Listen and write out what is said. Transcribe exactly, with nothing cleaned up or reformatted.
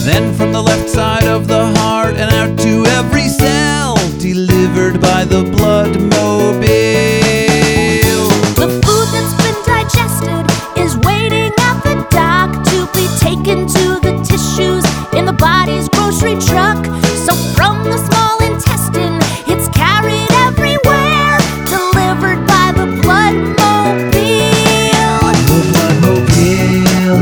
Then from the left side of the heart and out to every cell, delivered by the blood mobile.